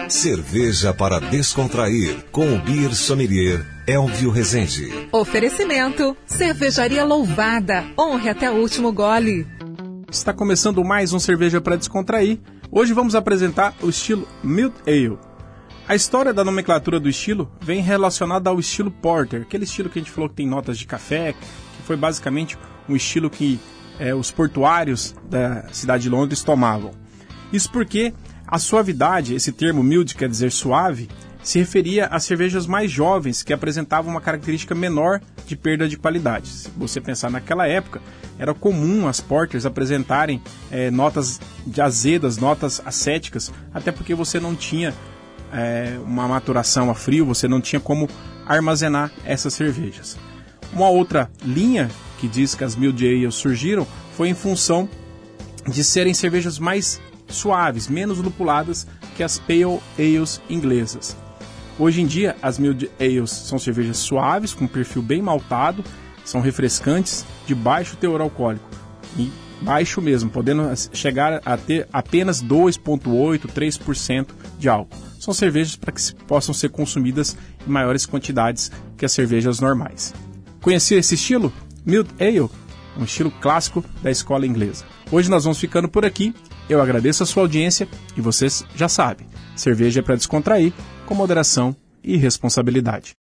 Cerveja para descontrair, com o Beer Sommelier Elvio Rezende. Oferecimento, Cervejaria Louvada, honre até o último gole. Está começando mais um Cerveja para Descontrair. Hoje vamos apresentar o estilo Mild Ale. A história da nomenclatura do estilo vem relacionada ao estilo Porter, aquele estilo que a gente falou que tem notas de café, que foi basicamente um estilo que os portuários da cidade de Londres tomavam. Isso porque a suavidade, esse termo mild quer dizer suave, se referia a cervejas mais jovens que apresentavam uma característica menor de perda de qualidade. Se você pensar naquela época, era comum as porters apresentarem notas de azedas, notas acéticas, até porque você não tinha uma maturação a frio, você não tinha como armazenar essas cervejas. Uma outra linha que diz que as Mild Ales surgiram foi em função de serem cervejas mais suaves, menos lupuladas que as Pale Ales inglesas. Hoje em dia, as Mild Ales são cervejas suaves, com perfil bem maltado, são refrescantes, de baixo teor alcoólico, e baixo mesmo, podendo chegar a ter apenas 2,8%, 3% de álcool. São cervejas para que possam ser consumidas em maiores quantidades que as cervejas normais. Conhecia esse estilo? Mild Ale, um estilo clássico da escola inglesa. Hoje nós vamos ficando por aqui. Eu agradeço a sua audiência e vocês já sabem, cerveja é para descontrair, com moderação e responsabilidade.